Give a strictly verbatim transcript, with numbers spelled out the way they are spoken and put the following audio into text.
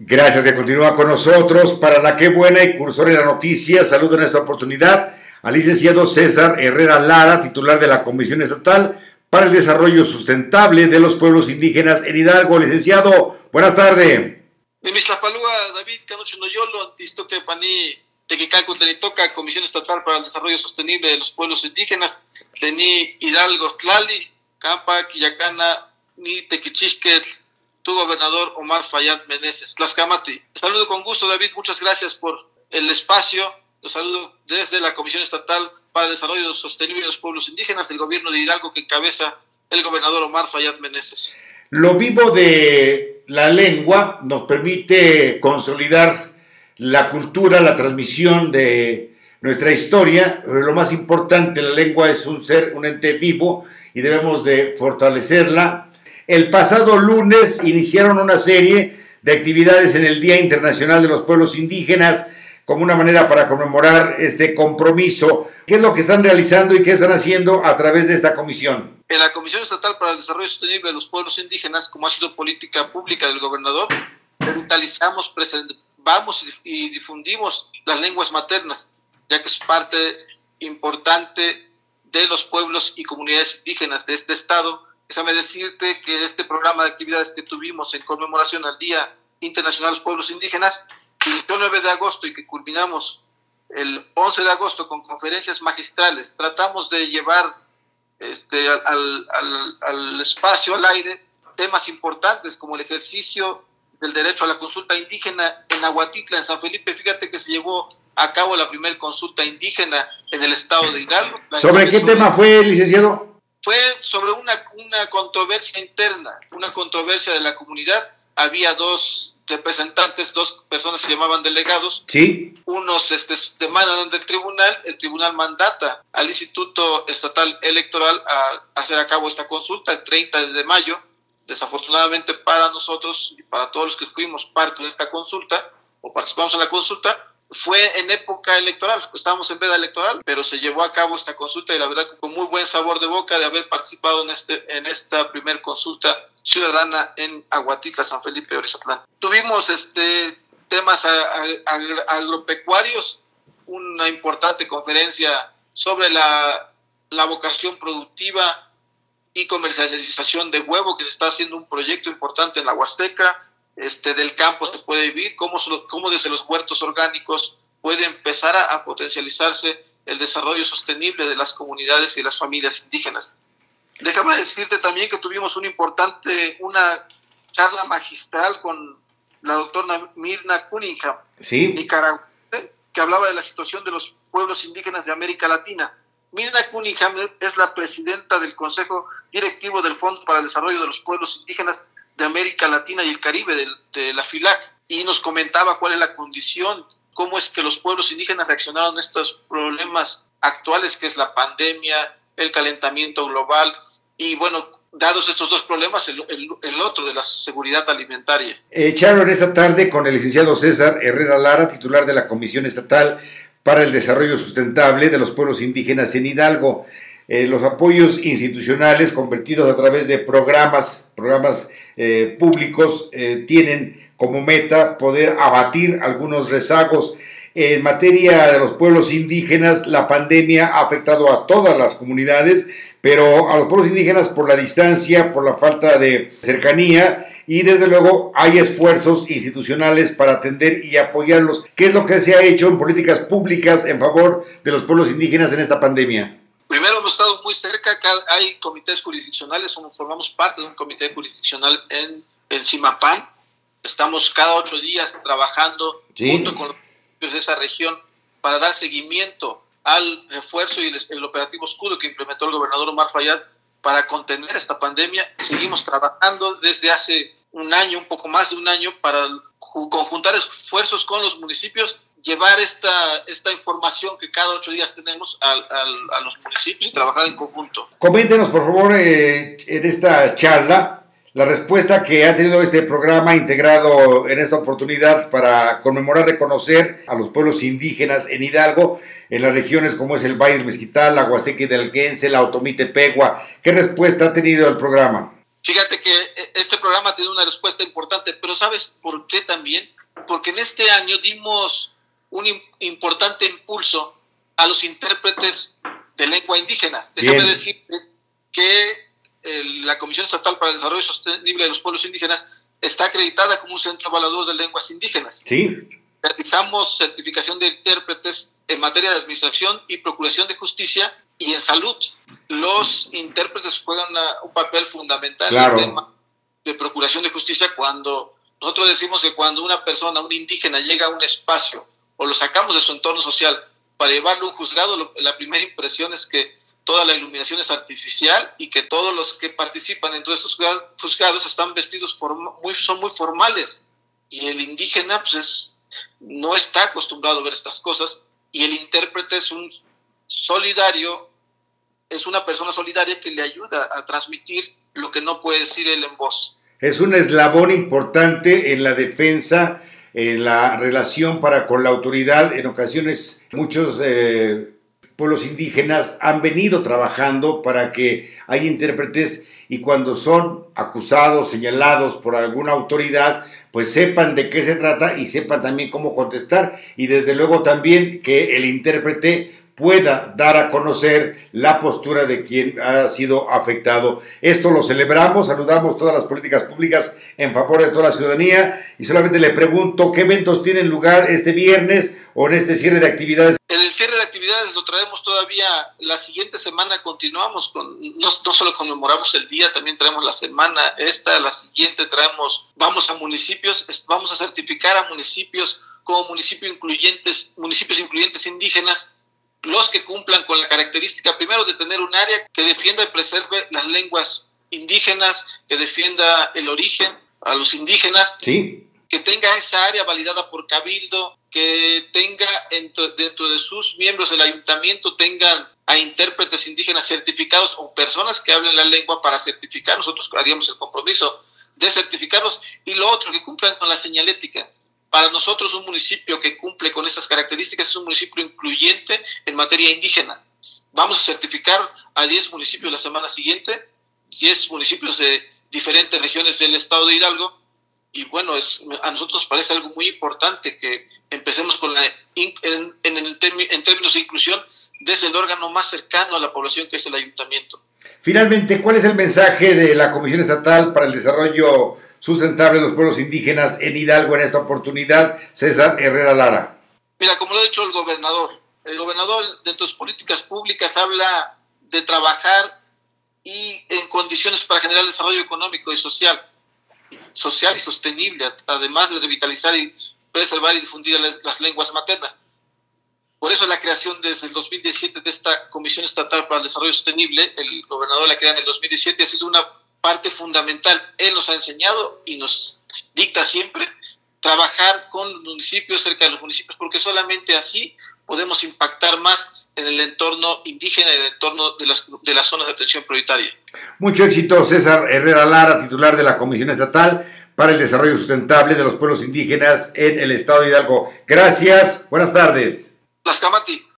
Gracias, que continúa con nosotros para la Qué Buena y Cursor en la Noticia. Saludo en esta oportunidad al licenciado César Herrera Lara, titular de la Comisión Estatal para el Desarrollo Sustentable de los Pueblos Indígenas en Hidalgo. Licenciado, buenas tardes. Mislapalúa, David, Canucho Noyolo, Antistoque Paní, Tequicaco, Tlenitoca, Comisión Estatal para el Desarrollo Sostenible de los Pueblos Indígenas, Tení Hidalgo, Tlali, Campa, Quillacana, Ni Tequichixquetl, tu gobernador Omar Fayad Meneses, Tlaxcamati. Saludo con gusto, David, muchas gracias por el espacio. Los saludo desde la Comisión Estatal para el Desarrollo Sostenible de los Pueblos Indígenas del gobierno de Hidalgo que encabeza el gobernador Omar Fayad Meneses. Lo vivo de la lengua nos permite consolidar la cultura, la transmisión de nuestra historia, pero lo más importante, la lengua es un ser, un ente vivo y debemos de fortalecerla. El pasado lunes iniciaron una serie de actividades en el Día Internacional de los Pueblos Indígenas como una manera para conmemorar este compromiso. ¿Qué es lo que están realizando y qué están haciendo a través de esta comisión? En la Comisión Estatal para el Desarrollo Sostenible de los Pueblos Indígenas, como ha sido política pública del gobernador, revitalizamos, preservamos y difundimos las lenguas maternas, ya que es parte importante de los pueblos y comunidades indígenas de este estado. Déjame decirte que este programa de actividades que tuvimos en conmemoración al Día Internacional de los Pueblos Indígenas, que inició el nueve de agosto y que culminamos el once de agosto con conferencias magistrales, tratamos de llevar este, al, al, al espacio, al aire, temas importantes como el ejercicio del derecho a la consulta indígena en Aguatitla, en San Felipe. Fíjate que se llevó a cabo la primera consulta indígena en el estado de Hidalgo. ¿Sobre qué sobre... tema fue, licenciado? Fue sobre una, una controversia interna, una controversia de la comunidad. Había dos representantes, dos personas que se llamaban delegados. Sí. Unos este, demandan del tribunal, el tribunal mandata al Instituto Estatal Electoral a, a hacer a cabo esta consulta el treinta de mayo. Desafortunadamente para nosotros y para todos los que fuimos parte de esta consulta o participamos en la consulta, fue en época electoral, estábamos en veda electoral, pero se llevó a cabo esta consulta y la verdad con muy buen sabor de boca de haber participado en, este, en esta primer consulta ciudadana en Aguatitla, San Felipe, Orizatlán. Tuvimos este, temas agro, agropecuarios, una importante conferencia sobre la, la vocación productiva y comercialización de huevo, que se está haciendo un proyecto importante en la Huasteca. Este, del campo se puede vivir, cómo, cómo desde los huertos orgánicos puede empezar a, a potencializarse el desarrollo sostenible de las comunidades y las familias indígenas. Déjame decirte también que tuvimos una importante, una charla magistral con la doctora Mirna Cunningham, ¿sí?, nicaragüense, que hablaba de la situación de los pueblos indígenas de América Latina. Mirna Cunningham es la presidenta del Consejo Directivo del Fondo para el Desarrollo de los Pueblos Indígenas de América Latina y el Caribe de, de la FILAC, y nos comentaba cuál es la condición, cómo es que los pueblos indígenas reaccionaron a estos problemas actuales, que es la pandemia, el calentamiento global, y bueno, dados estos dos problemas, el, el, el otro de la seguridad alimentaria. Eh, charlo en esta tarde con el licenciado César Herrera Lara, titular de la Comisión Estatal para el Desarrollo Sustentable de los Pueblos Indígenas en Hidalgo. Eh, los apoyos institucionales convertidos a través de programas, programas eh, públicos eh, tienen como meta poder abatir algunos rezagos. En materia de los pueblos indígenas, la pandemia ha afectado a todas las comunidades, pero a los pueblos indígenas por la distancia, por la falta de cercanía, y desde luego hay esfuerzos institucionales para atender y apoyarlos. ¿Qué es lo que se ha hecho en políticas públicas en favor de los pueblos indígenas en esta pandemia? Primero, hemos estado muy cerca, hay comités jurisdiccionales, formamos parte de un comité jurisdiccional en, en Zimapán. Estamos cada ocho días trabajando, ¿sí?, junto con los de esa región para dar seguimiento al refuerzo y el, el operativo escudo que implementó el gobernador Omar Fayad para contener esta pandemia. Seguimos trabajando desde hace un año, un poco más de un año, para conjuntar esfuerzos con los municipios, llevar esta, esta información que cada ocho días tenemos a, a, a los municipios y trabajar en conjunto. Coméntenos, por favor, eh, en esta charla, la respuesta que ha tenido este programa integrado en esta oportunidad para conmemorar, reconocer a los pueblos indígenas en Hidalgo, en las regiones como es el Valle del Mezquital, la Huasteca Hidalguense, la Otomí Tepehua. ¿Qué respuesta ha tenido el programa? Fíjate que este programa tiene una respuesta importante, pero ¿sabes por qué también? Porque en este año dimos un importante impulso a los intérpretes de lengua indígena. Déjame decirte que el, la Comisión Estatal para el Desarrollo Sostenible de los Pueblos Indígenas está acreditada como un centro evaluador de lenguas indígenas. Sí. Realizamos certificación de intérpretes en materia de administración y procuración de justicia y en salud. Los intérpretes juegan una, un papel fundamental claro. en el tema de procuración de justicia. Cuando nosotros decimos que cuando una persona, un indígena, llega a un espacio o lo sacamos de su entorno social para llevarlo a un juzgado, lo, la primera impresión es que toda la iluminación es artificial y que todos los que participan dentro de esos juzgados están vestidos, form, muy, son muy formales. Y el indígena pues es, no está acostumbrado a ver estas cosas, y el intérprete es un solidario, es una persona solidaria que le ayuda a transmitir lo que no puede decir él en voz. Es un eslabón importante en la defensa, en la relación para con la autoridad. En ocasiones muchos eh, pueblos indígenas han venido trabajando para que haya intérpretes, y cuando son acusados, señalados por alguna autoridad, pues sepan de qué se trata y sepan también cómo contestar, y desde luego también que el intérprete pueda dar a conocer la postura de quien ha sido afectado. Esto lo celebramos, saludamos todas las políticas públicas en favor de toda la ciudadanía, y solamente le pregunto, ¿qué eventos tienen lugar este viernes o en este cierre de actividades? En el cierre de actividades lo traemos todavía, la siguiente semana continuamos, con no, no solo conmemoramos el día, también traemos la semana esta, la siguiente traemos, vamos a municipios, vamos a certificar a municipios como municipios incluyentes, municipios incluyentes indígenas, los que cumplan con la característica, primero, de tener un área que defienda y preserve las lenguas indígenas, que defienda el origen a los indígenas, sí. que tenga esa área validada por Cabildo, que tenga dentro, dentro de sus miembros del ayuntamiento, tengan a intérpretes indígenas certificados o personas que hablen la lengua para certificar. Nosotros haríamos el compromiso de certificarlos. Y lo otro, que cumplan con la señalética. Para nosotros, un municipio que cumple con estas características es un municipio incluyente en materia indígena. Vamos a certificar a diez municipios la semana siguiente, diez municipios de diferentes regiones del estado de Hidalgo, y bueno, es, a nosotros nos parece algo muy importante que empecemos con la, en, en, el termi, en términos de inclusión desde el órgano más cercano a la población, que es el ayuntamiento. Finalmente, ¿cuál es el mensaje de la Comisión Estatal para el Desarrollo Sustentable de los Pueblos Indígenas en Hidalgo en esta oportunidad, César Herrera Lara? Mira, como lo ha dicho el gobernador, el gobernador dentro de sus políticas públicas habla de trabajar y en condiciones para generar desarrollo económico y social, social y sostenible, además de revitalizar y preservar y difundir las, las lenguas maternas. Por eso la creación desde el dos mil diecisiete de esta Comisión Estatal para el Desarrollo Sostenible, el gobernador la crea en el dos mil diecisiete, ha sido una parte fundamental. Él nos ha enseñado y nos dicta siempre trabajar con los municipios, cerca de los municipios, porque solamente así podemos impactar más en el entorno indígena, en el entorno de las, de las zonas de atención prioritaria. Mucho éxito, César Herrera Lara, titular de la Comisión Estatal para el Desarrollo Sustentable de los Pueblos Indígenas en el estado de Hidalgo. Gracias, buenas tardes. Tlaxcamati.